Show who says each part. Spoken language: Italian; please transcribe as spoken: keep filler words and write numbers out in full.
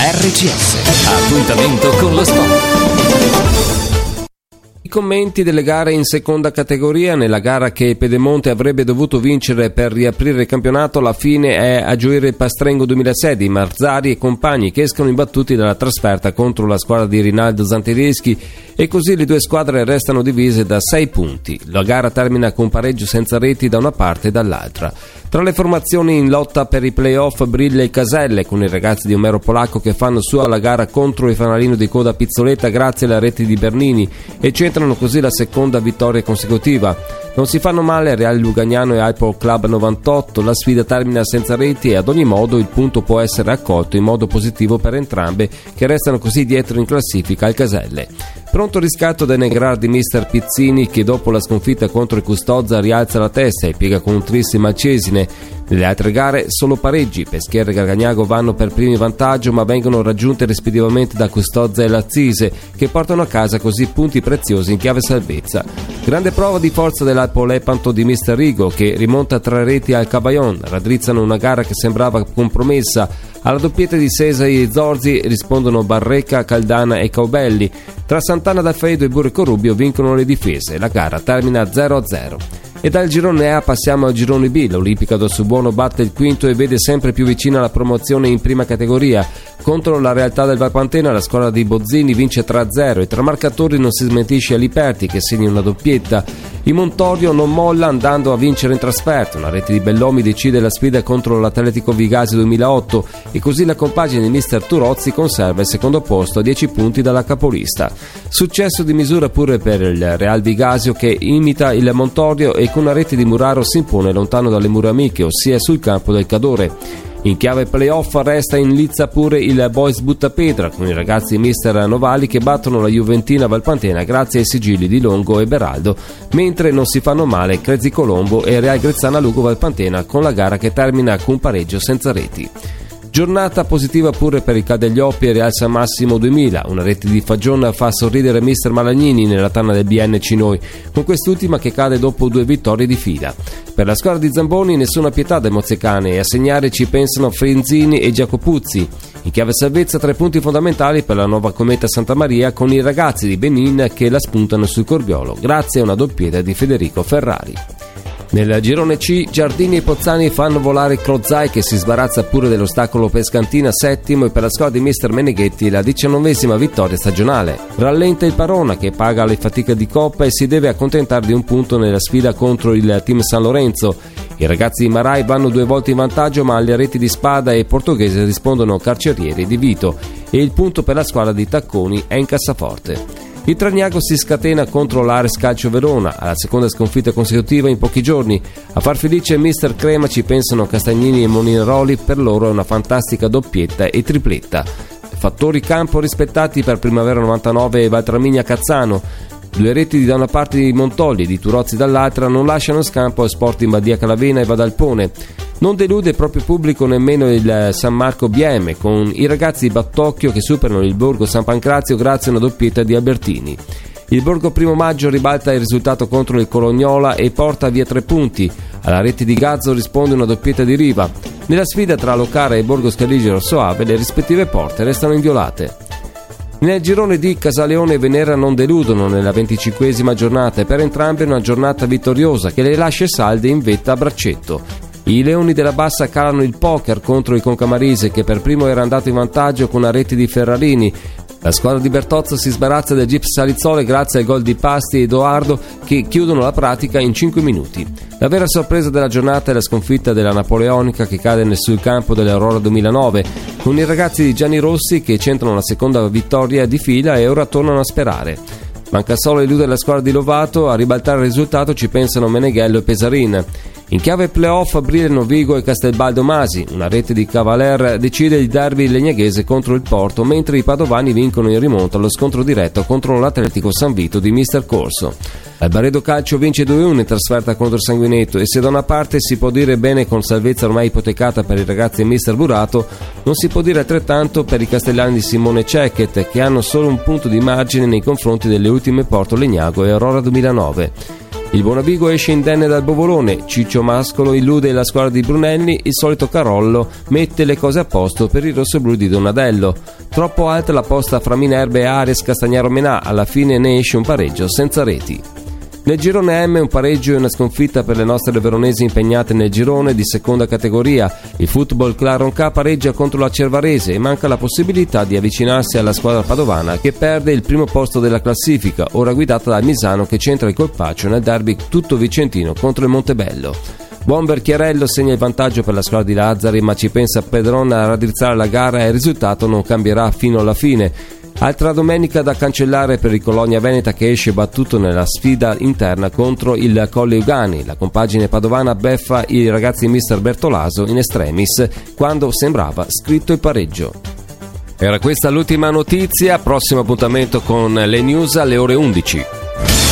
Speaker 1: R C S, appuntamento con lo sport. I commenti delle gare in seconda categoria. Nella gara che Pedemonte avrebbe dovuto vincere per riaprire il campionato, alla fine è a gioire il Pastrengo duemilasei di Marzari e compagni, che escono imbattuti dalla trasferta contro la squadra di Rinaldo Zantedeschi, e così le due squadre restano divise da sei punti. La gara termina con pareggio senza reti da una parte e dall'altra. Tra le formazioni in lotta per i play-off brilla il Caselle, con i ragazzi di Omero Polacco che fanno sua la gara contro il fanalino di coda Pizzoletta grazie alla rete di Bernini e centrano così la seconda vittoria consecutiva. Non si fanno male Real Lugagnano e Hypo Club novantotto, la sfida termina senza reti e ad ogni modo il punto può essere accolto in modo positivo per entrambe, che restano così dietro in classifica al Caselle. Pronto riscatto da Negrar di mister Pizzini, che dopo la sconfitta contro il Custozza rialza la testa e piega con un tris il Malcesine. Nelle altre gare solo pareggi, Peschiera e Gargagnago vanno per primi vantaggio ma vengono raggiunte rispettivamente da Custozza e Lazzise, che portano a casa così punti preziosi in chiave salvezza. Grande prova di forza dell'Alpo Lepanto di mister Rigo, che rimonta tre reti al Cavaillon, raddrizzano una gara che sembrava compromessa. Alla doppietta di Sesai e Zorzi rispondono Barrecca, Caldana e Caubelli. Tra Sant'Anna d'Alfredo e Burrico Rubio vincono le difese. La gara termina zero a zero. E dal girone A passiamo al girone B. L'Olimpica do Subuono batte il quinto e vede sempre più vicina la promozione in prima categoria. Contro la realtà del Valpantena la squadra di Bozzini vince tre a zero e tra marcatori non si smentisce Aliperti, che segna una doppietta. Il Montorio non molla andando a vincere in trasferta. Una rete di Bellomi decide la sfida contro l'Atletico Vigasio duemilaotto e così la compagine di mister Turozzi conserva il secondo posto a dieci punti dalla capolista. Successo di misura pure per il Real Vigasio, che imita il Montorio e con una rete di Muraro si impone lontano dalle mura amiche, ossia sul campo del Cadore. In chiave playoff resta in lizza pure il Boys Buttapedra, con i ragazzi di mister Novali che battono la Juventina Valpantena grazie ai sigilli di Longo e Beraldo, mentre non si fanno male Crezi Colombo e Real Grezzana Lugo Valpantena, con la gara che termina con un pareggio senza reti. Giornata positiva pure per il Cadeglioppi e Real San Massimo duemila. Una rete di Fagion fa sorridere mister Malagnini nella tanna del B N C Noi, con quest'ultima che cade dopo due vittorie di fila. Per la squadra di Zamboni nessuna pietà dai mozzecane e a segnare ci pensano Frenzini e Giacopuzzi. In chiave salvezza tre punti fondamentali per la nuova Cometa Santa Maria, con i ragazzi di Benin che la spuntano sul Corbiolo grazie a una doppietta di Federico Ferrari. Nel girone C, Giardini e Pozzani fanno volare Crozai, che si sbarazza pure dell'ostacolo Pescantina settimo, e per la squadra di mister Meneghetti la diciannovesima vittoria stagionale. Rallenta il Parona, che paga le fatiche di Coppa e si deve accontentare di un punto nella sfida contro il team San Lorenzo. I ragazzi di Marai vanno due volte in vantaggio, ma alle reti di Spada e Portoghese rispondono Carcerieri di Vito e il punto per la squadra di Tacconi è in cassaforte. Il Tragnago si scatena contro l'Ares Calcio Verona, alla seconda sconfitta consecutiva in pochi giorni. A far felice mister Crema ci pensano Castagnini e Molinaroli, per loro è una fantastica doppietta e tripletta. Fattori campo rispettati per Primavera novantanove e Valtramigna Cazzano. Due reti da una parte di Montolli e di Turozzi dall'altra non lasciano scampo a Sporting Badia Calavena e Vadalpone. Non delude il proprio pubblico nemmeno il San Marco B M, con i ragazzi di Battocchio che superano il Borgo San Pancrazio grazie a una doppietta di Albertini. Il Borgo Primo Maggio ribalta il risultato contro il Colognola e porta via tre punti. Alla rete di Gazzo risponde una doppietta di Riva. Nella sfida tra Locara e Borgo Scaligero Soave le rispettive porte restano inviolate. Nel girone D, Casaleone e Venera non deludono nella venticinquesima giornata e per entrambe una giornata vittoriosa che le lascia salde in vetta a braccetto. I Leoni della Bassa calano il poker contro il Concamarise, che per primo era andato in vantaggio con una rete di Ferrarini. La squadra di Bertozzo si sbarazza del Gips Salizzole grazie al gol di Pasti e Edoardo, che chiudono la pratica in cinque minuti. La vera sorpresa della giornata è la sconfitta della Napoleonica, che cade nel sul campo dell'Aurora duemilanove, con i ragazzi di Gianni Rossi che centrano la seconda vittoria di fila e ora tornano a sperare. Manca solo eludere la squadra di Lovato, a ribaltare il risultato ci pensano Meneghello e Pesarin. In chiave playoff brillano Vigo e Castelbaldo Masi. Una rete di Cavaler decide il derby legnaghese contro il Porto, mentre i padovani vincono in rimonta allo scontro diretto contro l'Atletico San Vito di mister Corso. Albaredo Calcio vince due a uno in trasferta contro Sanguinetto e se da una parte si può dire bene con salvezza ormai ipotecata per i ragazzi di mister Burato, non si può dire altrettanto per i castellani di Simone Cecchet, che hanno solo un punto di margine nei confronti delle ultime Porto Legnago e Aurora duemilanove. Il Bonavigo esce indenne dal Bovolone, Ciccio Mascolo illude la squadra di Brunelli, il solito Carollo mette le cose a posto per i rossoblù di Donadello. Troppo alta la posta fra Minerva e Ares Castagnaro Menà, alla fine ne esce un pareggio senza reti. Nel girone M un pareggio e una sconfitta per le nostre veronesi impegnate nel girone di seconda categoria. Il Football Claronca pareggia contro la Cervarese e manca la possibilità di avvicinarsi alla squadra padovana che perde il primo posto della classifica, ora guidata da Misano che centra il colpaccio nel derby tutto vicentino contro il Montebello. Buon Berchiarello segna il vantaggio per la squadra di Lazzari, ma ci pensa Pedron a raddrizzare la gara e il risultato non cambierà fino alla fine. Altra domenica da cancellare per il Colonia Veneta che esce battuto nella sfida interna contro il Colle Ugani. La compagine padovana beffa i ragazzi di mister Bertolaso in extremis quando sembrava scritto il pareggio. Era questa l'ultima notizia, prossimo appuntamento con le news alle ore undici.